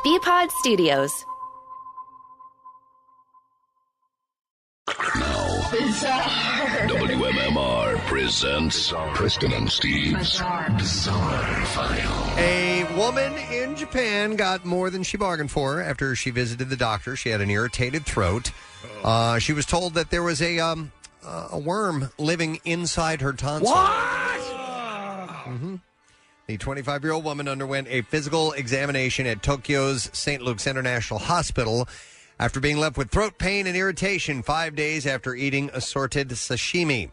Bpod Studios. WMMR presents Preston and Steve's Bizarre File. A woman in Japan got more than she bargained for after she visited the doctor. She had an irritated throat. She was told that there was a worm living inside her tonsil. What? Mm-hmm. The 25-year-old woman underwent a physical examination at Tokyo's St. Luke's International Hospital after being left with throat pain and irritation 5 days after eating assorted sashimi.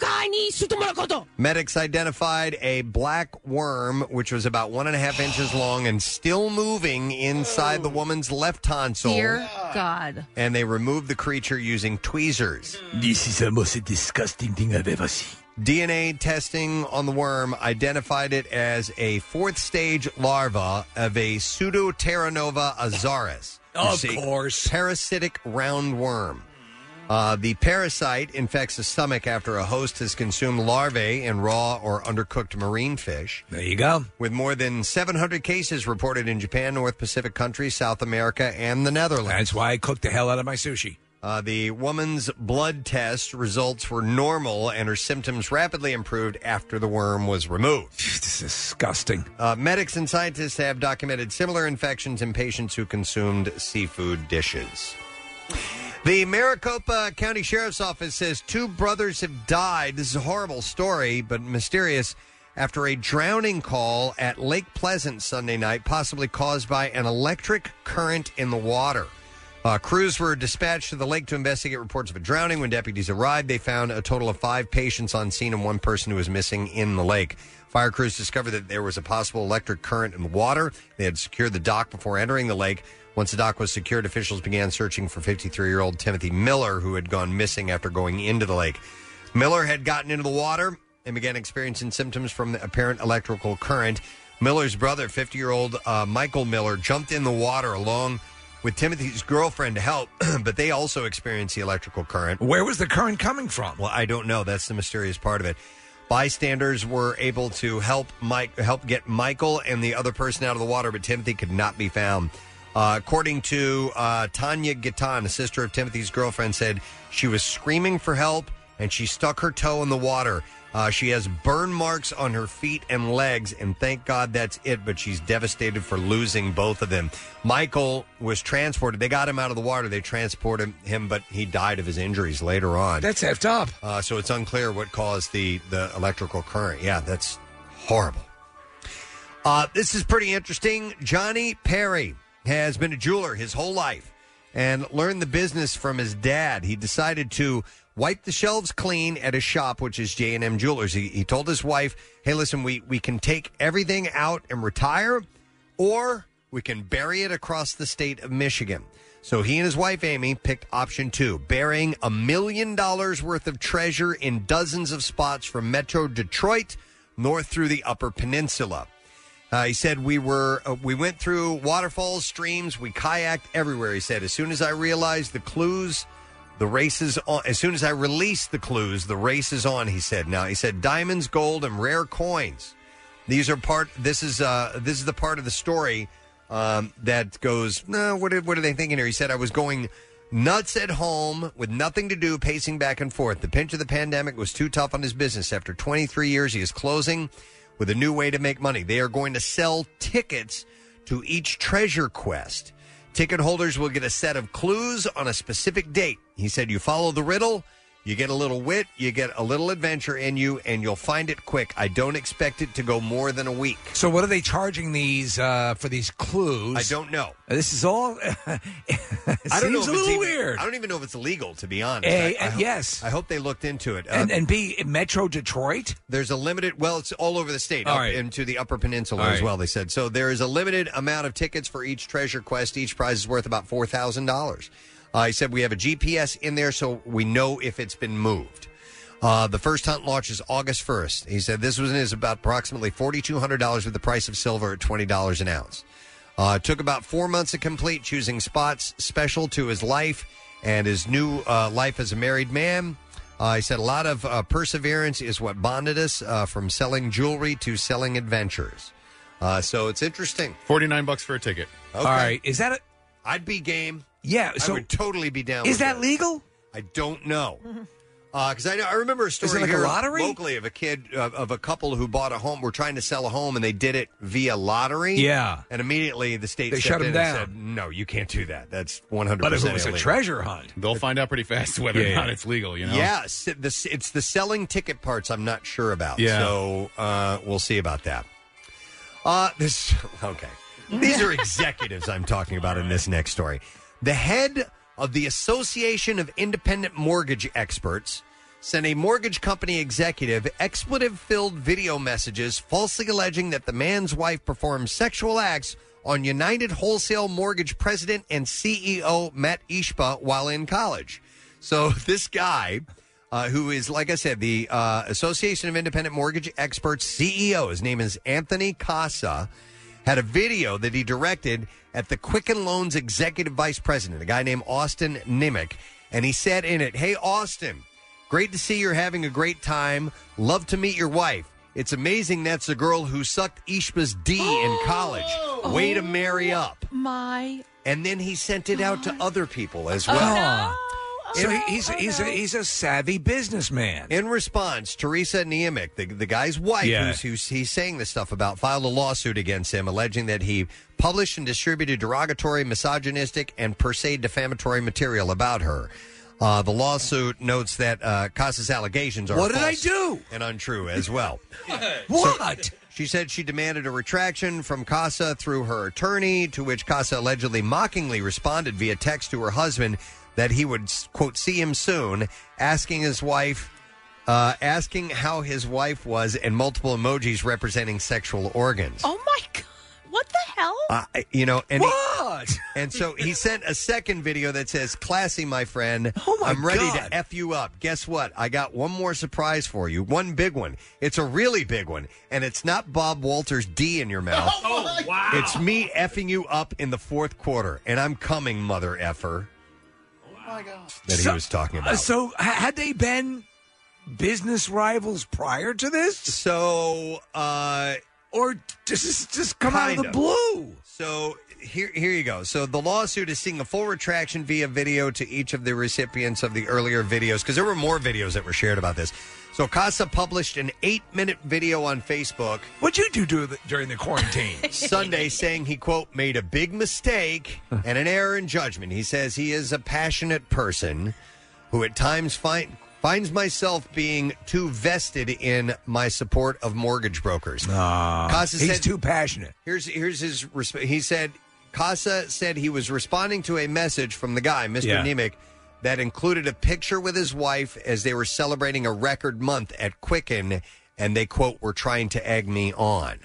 Medics identified a black worm, which was about 1.5 inches long and still moving inside the woman's left tonsil. Dear God. And they removed the creature using tweezers. This is the most disgusting thing I've ever seen. DNA testing on the worm identified it as a fourth-stage larva of a Pseudoterranova azaris. Of course. Parasitic roundworm. The parasite infects the stomach after a host has consumed larvae in raw or undercooked marine fish. There you go. With more than 700 cases reported in Japan, North Pacific countries, South America, and the Netherlands. That's why I cooked the hell out of my sushi. The woman's blood test results were normal, and her symptoms rapidly improved after the worm was removed. This is disgusting. Medics and scientists have documented similar infections in patients who consumed seafood dishes. The Maricopa County Sheriff's Office says 2 brothers have died. This is a horrible story, but mysterious, after a drowning call at Lake Pleasant Sunday night, possibly caused by an electric current in the water. Crews were dispatched to the lake to investigate reports of a drowning. When deputies arrived, they found a total of 5 patients on scene and 1 person who was missing in the lake. Fire crews discovered that there was a possible electric current in the water. They had secured the dock before entering the lake. Once the dock was secured, officials began searching for 53-year-old Timothy Miller, who had gone missing after going into the lake. Miller had gotten into the water and began experiencing symptoms from the apparent electrical current. Miller's brother, 50-year-old Michael Miller, jumped in the water along with Timothy's girlfriend to help, but they also experienced the electrical current. Where was the current coming from? Well, I don't know. That's the mysterious part of it. Bystanders were able to help get Michael and the other person out of the water, but Timothy could not be found. According to Tanya Gitan, a sister of Timothy's girlfriend, said she was screaming for help and she stuck her toe in the water. She has burn marks on her feet and legs, and thank God that's it, but she's devastated for losing both of them. Michael was transported. They got him out of the water. They transported him, but he died of his injuries later on. That's effed up. So it's unclear what caused the electrical current. Yeah, that's horrible. This is pretty interesting. Johnny Perry has been a jeweler his whole life and learned the business from his dad. He decided to wipe the shelves clean at his shop, which is J&M Jewelers. He told his wife, hey, listen, we can take everything out and retire, or we can bury it across the state of Michigan. So he and his wife, Amy, picked option 2, burying $1 million worth of treasure in dozens of spots from Metro Detroit north through the Upper Peninsula. He said, we went through waterfalls, streams, we kayaked everywhere. He said, as soon as I realized the clues, the race is on. As soon as I released the clues, the race is on, he said. Now, he said, diamonds, gold, and rare coins. This is the part of the story that goes, no, what are they thinking here? He said, I was going nuts at home with nothing to do, pacing back and forth. The pinch of the pandemic was too tough on his business. After 23 years, he is closing with a new way to make money. They are going to sell tickets to each treasure quest. Ticket holders will get a set of clues on a specific date. He said, you follow the riddle, you get a little wit, you get a little adventure in you, and you'll find it quick. I don't expect it to go more than a week. So what are they charging these for these clues? I don't know. This is all I don't know if a it's little even, weird. I don't even know if it's illegal, to be honest. Yes. I hope they looked into it. And B, Metro Detroit? There's a limited, well, it's all over the state, All up right. into the Upper Peninsula All as right. well, they said. So there is a limited amount of tickets for each treasure quest. Each prize is worth about $4,000. He said we have a GPS in there so we know if it's been moved. The first hunt launches August 1st. He said this is about approximately $4,200 with the price of silver at $20 an ounce. It took about 4 months to complete, choosing spots special to his life and his new life as a married man. He said a lot of perseverance is what bonded us from selling jewelry to selling adventures. So it's interesting. $49 for a ticket. Okay. All right. Is that I'd be game. Yeah. I So would totally be down. is with that legal? I don't know. Because I remember a story Is it like a here lottery? locally of a kid, of a couple who bought a home, were trying to sell a home, and they did it via lottery. Yeah. And immediately the state They stepped shut 'em in down. and said, no, you can't do that. That's 100% But if it was illegal. a treasure hunt, They'll find out pretty fast whether or not it's legal, you know? Yes, it's the selling ticket parts I'm not sure about. Yeah. So we'll see about that. Okay. These are executives I'm talking about in this next story. The head of the Association of Independent Mortgage Experts sent a mortgage company executive expletive-filled video messages falsely alleging that the man's wife performed sexual acts on United Wholesale Mortgage president and CEO Matt Ishba while in college. So this guy, who is, like I said, the Association of Independent Mortgage Experts CEO, his name is Anthony Casa, had a video that he directed at the Quicken Loans executive vice president, a guy named Austin Nimick, and he said in it, "Hey, Austin, great to see you're having a great time. Love to meet your wife. It's amazing that's the girl who sucked Ishba's D in college. Way to marry up." And then he sent it out to other people as well. So he's a savvy businessman. In response, Teresa Niemiec, the guy's wife, who's he's saying this stuff about, filed a lawsuit against him, alleging that he published and distributed derogatory, misogynistic, and per se defamatory material about her. The lawsuit notes that Casa's allegations are What did I false do? and untrue as well. What? So, she said she demanded a retraction from Casa through her attorney, to which Casa allegedly mockingly responded via text to her husband that he would, quote, see him soon, asking how his wife was, and multiple emojis representing sexual organs. Oh, my God. What the hell? And what? And so he sent a second video that says, "Classy, my friend. Oh, my I'm ready God. to F you up. Guess what? I got one more surprise for you. One big one. It's a really big one. And it's not Bob Walters' D in your mouth. Oh, wow. It's me effing you up in the fourth quarter. And I'm coming, mother effer." Oh, my God. That he was talking about. So had they been business rivals prior to this? So, or does this just come out of the Kind of. blue? So here you go. So the lawsuit is seeking a full retraction via video to each of the recipients of the earlier videos, because there were more videos that were shared about this. So Casa published an 8-minute video on Facebook. What'd you do during the quarantine? Sunday, saying he, quote, made a big mistake and an error in judgment. He says he is a passionate person who at times finds myself being too vested in my support of mortgage brokers. Casa He's said, too passionate. Here's his he said, Casa said he was responding to a message from the guy, Mr. Yeah. Nimick, that included a picture with his wife as they were celebrating a record month at Quicken, and they, quote, were trying to egg me on.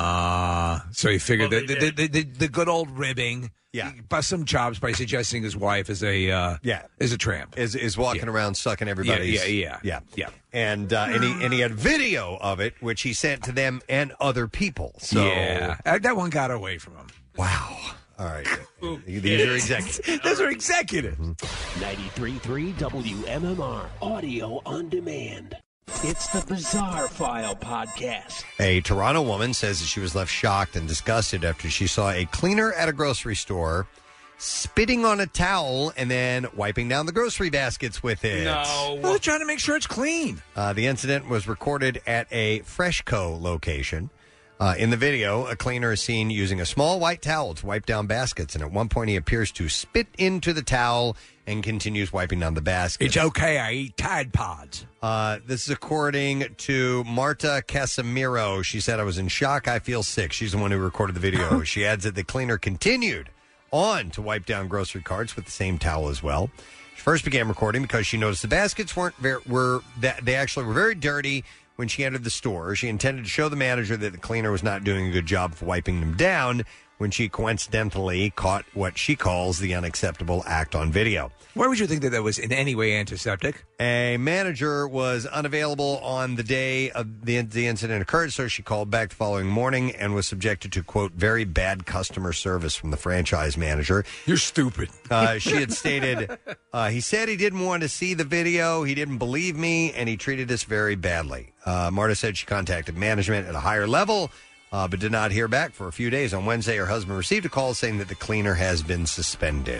So he figured that the good old ribbing. Yeah. He bust some chops by suggesting his wife is a tramp. Is walking around sucking everybody's. Yeah. And he had video of it, which he sent to them and other people. So Yeah. That one got away from him. Wow. All right. These are executives. Those are executives. 93.3 WMMR Audio on Demand. It's the Bizarre File Podcast. A Toronto woman says that she was left shocked and disgusted after she saw a cleaner at a grocery store spitting on a towel and then wiping down the grocery baskets with it. Well, they're trying to make sure it's clean. The incident was recorded at a Freshco location. In the video, a cleaner is seen using a small white towel to wipe down baskets, and at one point he appears to spit into the towel and continues wiping down the baskets. It's okay. I eat Tide Pods. This is according to Marta Casimiro. She said, "I was in shock. I feel sick." She's the one who recorded the video. She adds that the cleaner continued on to wipe down grocery carts with the same towel as well. She first began recording because she noticed the baskets they actually were very dirty when she entered the store. She intended to show the manager that the cleaner was not doing a good job of wiping them down when she coincidentally caught what she calls the unacceptable act on video. Why would you think that was in any way antiseptic? A manager was unavailable on the day of the incident occurred, so she called back the following morning and was subjected to, quote, very bad customer service from the franchise manager. You're stupid. She had stated, he said he didn't want to see the video, he didn't believe me, and he treated us very badly. Marta said she contacted management at a higher level, but did not hear back for a few days. On Wednesday, her husband received a call saying that the cleaner has been suspended.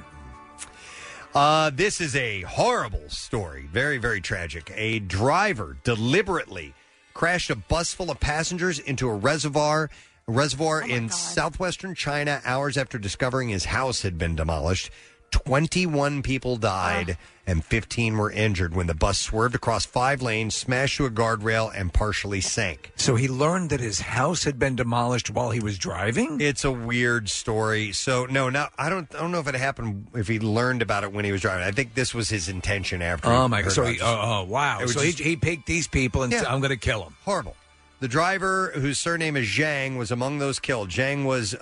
This is a horrible story. Very, very tragic. A driver deliberately crashed a bus full of passengers into a reservoir in southwestern China hours after discovering his house had been demolished. 21 people died and 15 were injured when the bus swerved across 5 lanes, smashed to a guardrail, and partially sank. So he learned that his house had been demolished while he was driving? It's a weird story. So I don't know if it happened if he learned about it when he was driving. I think this was his intention after. Oh my God! So wow! So he picked these people and said, "I'm going to kill them." Horrible. The driver, whose surname is Zhang, was among those killed. Zhang was,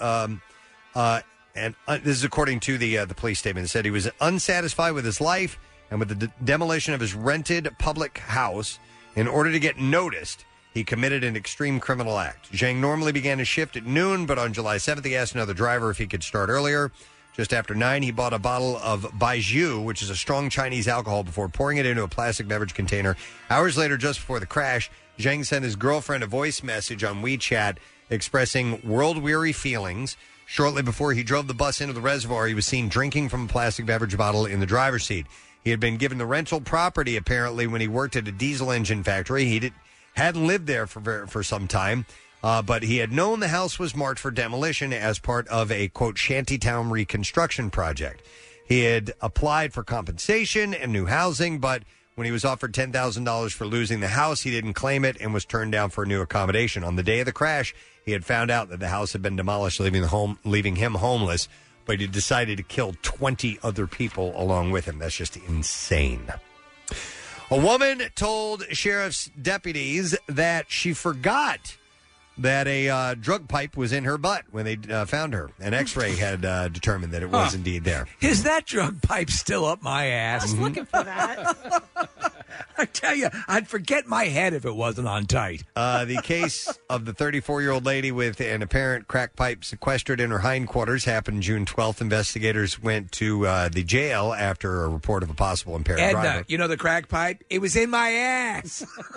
this is according to the police statement. It said he was unsatisfied with his life and with the demolition of his rented public house. In order to get noticed, he committed an extreme criminal act. Zhang normally began his shift at noon, but on July 7th, he asked another driver if he could start earlier. Just after 9, he bought a bottle of Baijiu, which is a strong Chinese alcohol, before pouring it into a plastic beverage container. Hours later, just before the crash, Zhang sent his girlfriend a voice message on WeChat expressing world-weary feelings. Shortly before he drove the bus into the reservoir, he was seen drinking from a plastic beverage bottle in the driver's seat. He had been given the rental property, apparently, when he worked at a diesel engine factory. He hadn't lived there for some time, but he had known the house was marked for demolition as part of a, quote, shantytown reconstruction project. He had applied for compensation and new housing, but when he was offered $10,000 for losing the house, he didn't claim it and was turned down for a new accommodation. On the day of the crash, he had found out that the house had been demolished, leaving him homeless, but he decided to kill 20 other people along with him. That's just insane. A woman told sheriff's deputies that she forgot that a drug pipe was in her butt when they found her. An X-ray had determined that it was indeed there. Is that drug pipe still up my ass? I was looking for that. I tell you, I'd forget my head if it wasn't on tight. The case of the 34-year-old lady with an apparent crack pipe sequestered in her hindquarters happened June 12th. Investigators went to the jail after a report of a possible impaired driver. You know the crack pipe? It was in my ass.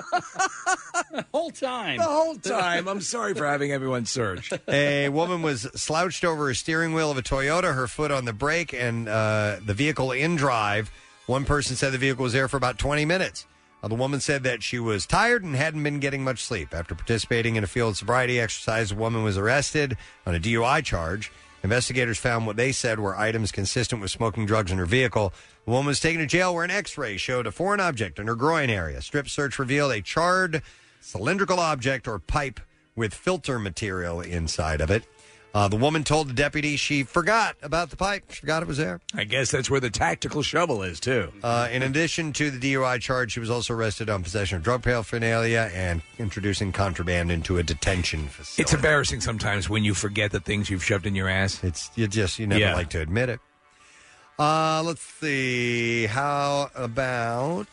The whole time. The whole time. I'm sorry for having everyone search. A woman was slouched over a steering wheel of a Toyota, her foot on the brake, and the vehicle in drive. One person said the vehicle was there for about 20 minutes. The woman said that she was tired and hadn't been getting much sleep. After participating in a field sobriety exercise, the woman was arrested on a DUI charge. Investigators found what they said were items consistent with smoking drugs in her vehicle. The woman was taken to jail where an X-ray showed a foreign object in her groin area. Strip search revealed a charred cylindrical object or pipe with filter material inside of it. The woman told the deputy she forgot about the pipe. She forgot it was there. I guess that's where the tactical shovel is, too. In addition to the DUI charge, she was also arrested on possession of drug paraphernalia and introducing contraband into a detention facility. It's embarrassing sometimes when you forget the things you've shoved in your ass. You never like to admit it. Let's see. How about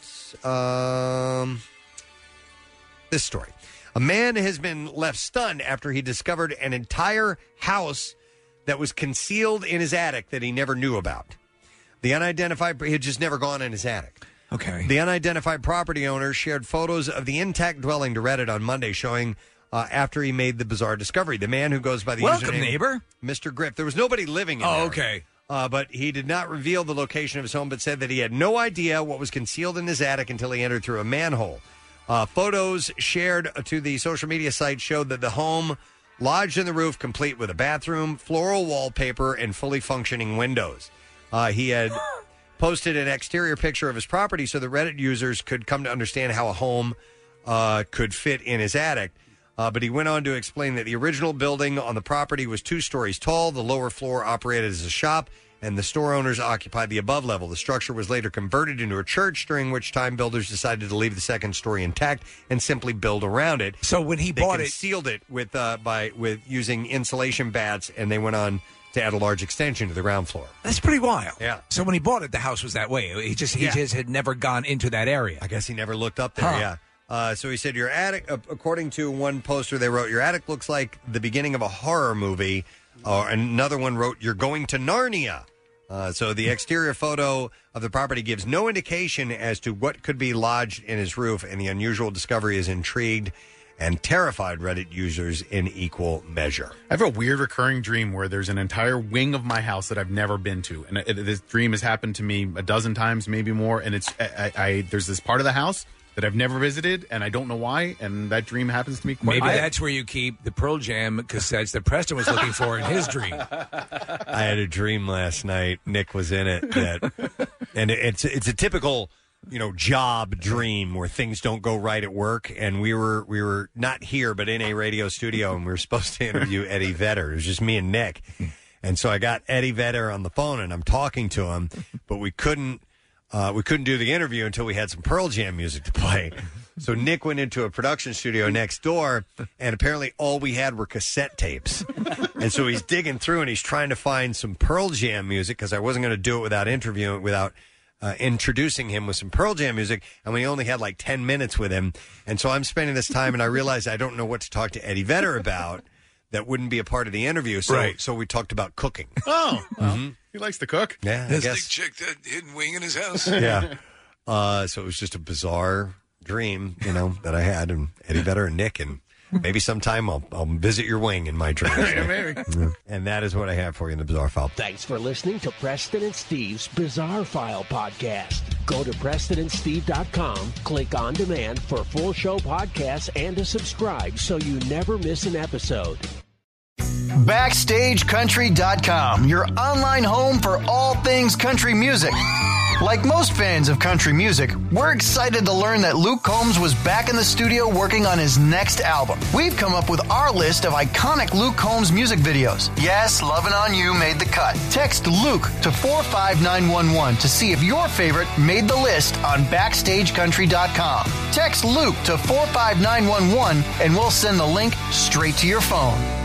this story? A man has been left stunned after he discovered an entire house that was concealed in his attic that he never knew about. He had just never gone in his attic. Okay. The unidentified property owner shared photos of the intact dwelling to Reddit on Monday, showing after he made the bizarre discovery. The man who goes by the username neighbor, Mr. Griff. There was nobody living in there. Oh, okay. But he did not reveal the location of his home, but said that he had no idea what was concealed in his attic until he entered through a manhole. Photos shared to the social media site showed that the home lodged in the roof, complete with a bathroom, floral wallpaper, and fully functioning windows. He had posted an exterior picture of his property so that Reddit users could come to understand how a home could fit in his attic. But he went on to explain that the original building on the property was 2 stories tall. The lower floor operated as a shop, and the store owners occupied the above level. The structure was later converted into a church, during which time builders decided to leave the second story intact and simply build around it. So when he bought it, concealed it with using insulation bats, and they went on to add a large extension to the ground floor. That's pretty wild. Yeah. So when he bought it, the house was that way. He just had never gone into that area. I guess he never looked up there. Yeah. So he said, your attic, according to one poster they wrote, your attic looks like the beginning of a horror movie. Another one wrote, you're going to Narnia. So the exterior photo of the property gives no indication as to what could be lodged in his roof, and the unusual discovery has intrigued and terrified Reddit users in equal measure. I have a weird recurring dream where there's an entire wing of my house that I've never been to, and this dream has happened to me a dozen times, maybe more. And it's there's this part of the house that I've never visited, and I don't know why. And that dream happens to me quite. Maybe that's where you keep the Pearl Jam cassettes that Preston was looking for in his dream. I had a dream last night. Nick was in it, and it's a typical job dream where things don't go right at work. And we were not here, but in a radio studio, and we were supposed to interview Eddie Vedder. It was just me and Nick. And so I got Eddie Vedder on the phone, and I'm talking to him, but we couldn't do the interview until we had some Pearl Jam music to play. So Nick went into a production studio next door, and apparently all we had were cassette tapes. And so he's digging through, and he's trying to find some Pearl Jam music, because I wasn't going to do it without introducing him with some Pearl Jam music, and we only had like 10 minutes with him. And so I'm spending this time, and I realized I don't know what to talk to Eddie Vedder about that wouldn't be a part of the interview. So we talked about cooking. Oh, well, he likes to cook. Yeah, I This guess. big chick that hidden wing in his house. Yeah. So it was just a bizarre dream, that I had, and Eddie Vedder and Nick, and maybe sometime I'll visit your wing in my dreams. Yeah, maybe. And that is what I have for you in the Bizarre File. Thanks for listening to Preston and Steve's Bizarre File podcast. Go to PrestonandSteve.com, click on demand for full show podcasts and to subscribe so you never miss an episode. BackstageCountry.com, your online home for all things country music. Like most fans of country music, we're excited to learn that Luke Combs was back in the studio working on his next album. We've come up with our list of iconic Luke Combs music videos. Yes, Lovin' On You made the cut. Text Luke to 45911 to see if your favorite made the list on BackstageCountry.com. Text Luke to 45911 and we'll send the link straight to your phone.